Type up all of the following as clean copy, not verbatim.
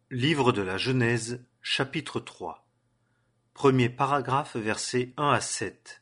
Livre de la Genèse, chapitre 3. Premier paragraphe, versets 1 à 7.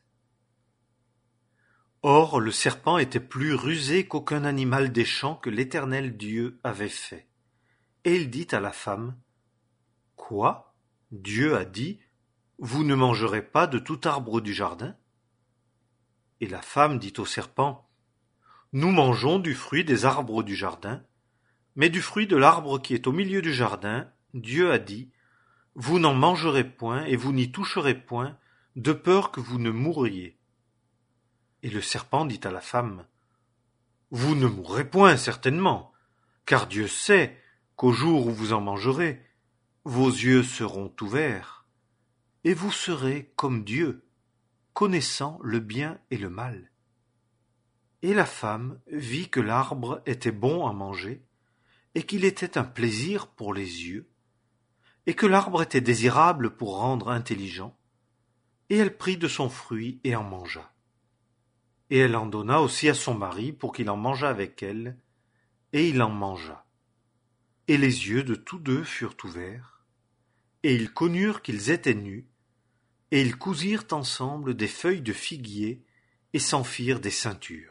Or, le serpent était plus rusé qu'aucun animal des champs que l'Éternel Dieu avait fait. Et il dit à la femme: Quoi? Dieu a dit: Vous ne mangerez pas de tout arbre du jardin? Et la femme dit au serpent: Nous mangeons du fruit des arbres du jardin, mais du fruit de l'arbre qui est au milieu du jardin, Dieu a dit: Vous n'en mangerez point et vous n'y toucherez point, de peur que vous ne mouriez. Et le serpent dit à la femme: Vous ne mourrez point, certainement, car Dieu sait qu'au jour où vous en mangerez, vos yeux seront ouverts, et vous serez comme Dieu, connaissant le bien et le mal. Et la femme vit que l'arbre était bon à manger, et qu'il était un plaisir pour les yeux, et que l'arbre était désirable pour rendre intelligent, et elle prit de son fruit et en mangea. Et elle en donna aussi à son mari pour qu'il en mangeât avec elle, et il en mangea. Et les yeux de tous deux furent ouverts, et ils connurent qu'ils étaient nus, et ils cousirent ensemble des feuilles de figuier, et s'en firent des ceintures.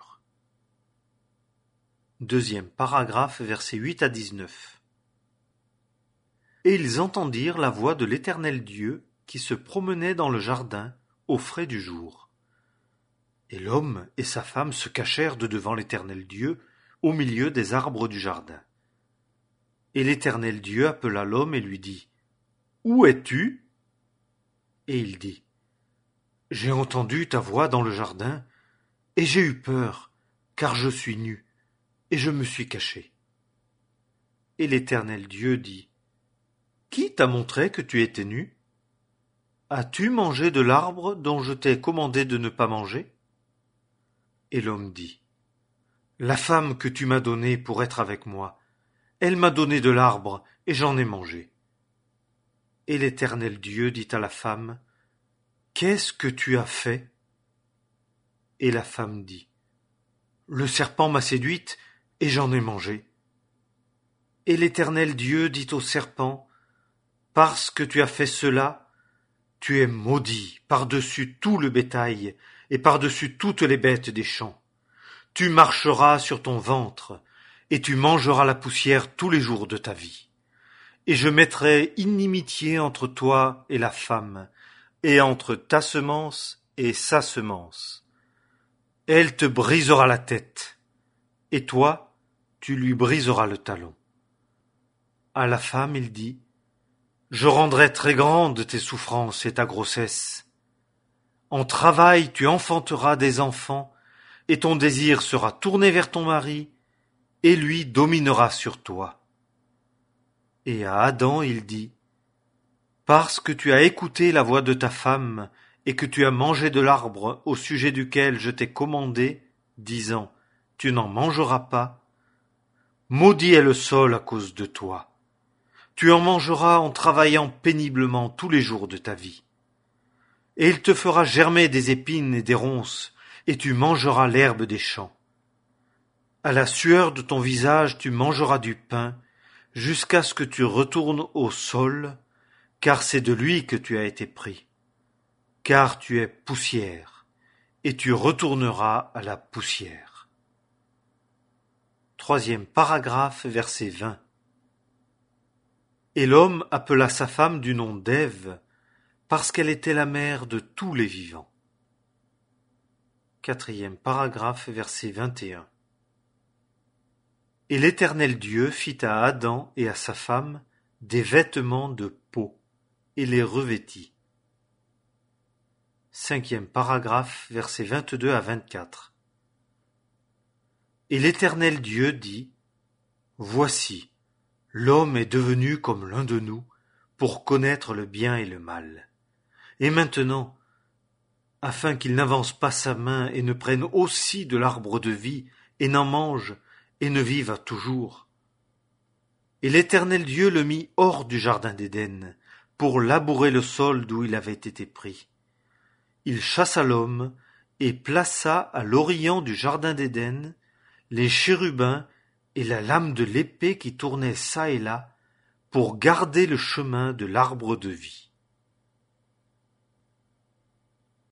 Deuxième paragraphe, versets 8 à 19. Et ils entendirent la voix de l'Éternel Dieu qui se promenait dans le jardin au frais du jour. Et l'homme et sa femme se cachèrent de devant l'Éternel Dieu au milieu des arbres du jardin. Et l'Éternel Dieu appela l'homme et lui dit: Où es-tu? Et il dit: J'ai entendu ta voix dans le jardin, et j'ai eu peur, car je suis nu, et je me suis caché. Et l'Éternel Dieu dit: Qui t'a montré que tu étais nu? As-tu mangé de l'arbre dont je t'ai commandé de ne pas manger? Et l'homme dit: La femme que tu m'as donnée pour être avec moi, elle m'a donné de l'arbre, et j'en ai mangé. Et l'Éternel Dieu dit à la femme: Qu'est-ce que tu as fait? Et la femme dit: Le serpent m'a séduite, et j'en ai mangé. Et l'Éternel Dieu dit au serpent: Parce que tu as fait cela, tu es maudit par-dessus tout le bétail et par-dessus toutes les bêtes des champs. Tu marcheras sur ton ventre, et tu mangeras la poussière tous les jours de ta vie. Et je mettrai inimitié entre toi et la femme, et entre ta semence et sa semence. Elle te brisera la tête, et toi, tu lui briseras le talon. À la femme, il dit: Je rendrai très grandes tes souffrances et ta grossesse. En travail, tu enfanteras des enfants, et ton désir sera tourné vers ton mari, et lui dominera sur toi. Et à Adam, il dit: Parce que tu as écouté la voix de ta femme, et que tu as mangé de l'arbre au sujet duquel je t'ai commandé, disant: Tu n'en mangeras pas, maudit est le sol à cause de toi. Tu en mangeras en travaillant péniblement tous les jours de ta vie. Et il te fera germer des épines et des ronces, et tu mangeras l'herbe des champs. À la sueur de ton visage tu mangeras du pain, jusqu'à ce que tu retournes au sol, car c'est de lui que tu as été pris. Car tu es poussière, et tu retourneras à la poussière. Troisième paragraphe, verset 20. Et l'homme appela sa femme du nom d'Ève, parce qu'elle était la mère de tous les vivants. Quatrième paragraphe, verset 21. Et l'Éternel Dieu fit à Adam et à sa femme des vêtements de peau, et les revêtit. Cinquième paragraphe, versets 22 à 24. Et l'Éternel Dieu dit: Voici, l'homme est devenu comme l'un de nous, pour connaître le bien et le mal. Et maintenant, afin qu'il n'avance pas sa main et ne prenne aussi de l'arbre de vie, et n'en mange, et ne vive à toujours. Et l'Éternel Dieu le mit hors du jardin d'Éden, pour labourer le sol d'où il avait été pris. Il chassa l'homme, et plaça à l'orient du jardin d'Éden les chérubins et la lame de l'épée qui tournait çà et là, pour garder le chemin de l'arbre de vie.